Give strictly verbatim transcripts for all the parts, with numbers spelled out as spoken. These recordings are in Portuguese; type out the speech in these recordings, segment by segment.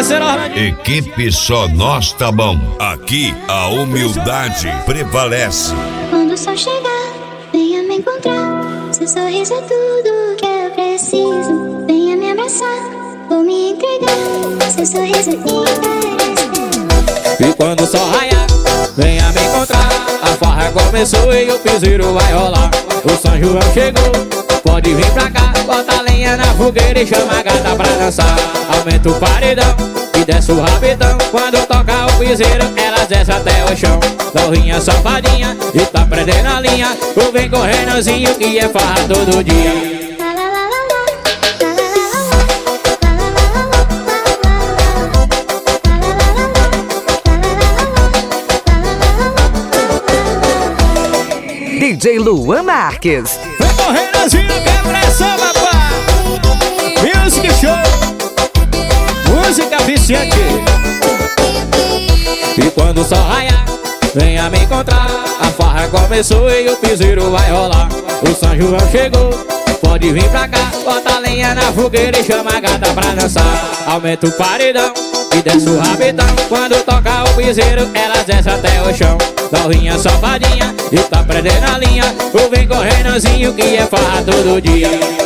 parceiro Orlando. Equipe Só Nós Tá Bom. Aqui a humildade prevalece. Quando o sol chegar, venha me encontrar. Seu sorriso é tudo que eu preciso. Venha me abraçar, vou me entregar. Seu sorriso é inverecível. E quando o sol raiar, venha me encontrar. A farra começou e o piseiro vai rolar. O São João chegou, pode vir pra cá. Bota a lenha na fogueira e chama a gata pra dançar. Aumenta o paredão e desce o rabetão. Quando toca o piseiro, elas descem até o chão. Novinha safadinha e tá prendendo a linha. Tu vem correndozinho que é farra todo dia. D J Luan Marques. Vem correndozinho que é pressão, papai. Music show, música viciante. E quando o sol raiar, venha me encontrar. A farra começou e o piseiro vai rolar. O São João chegou, pode vir pra cá. Bota a lenha na fogueira e chama a gata pra dançar. Aumenta o paredão e desce o rabetão. Quando toca o piseiro, elas descem até o chão. Novinha safadinha e tá prendendo a linha. Tu vem correndozinho que é farra todo dia.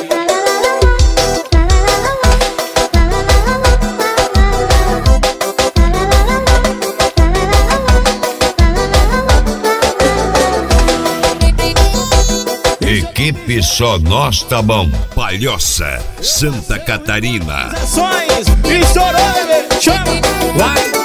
Equipe Só Nós Tá Bom. Palhoça, Santa Catarina. Ações, estourou, bebê, chama, vai.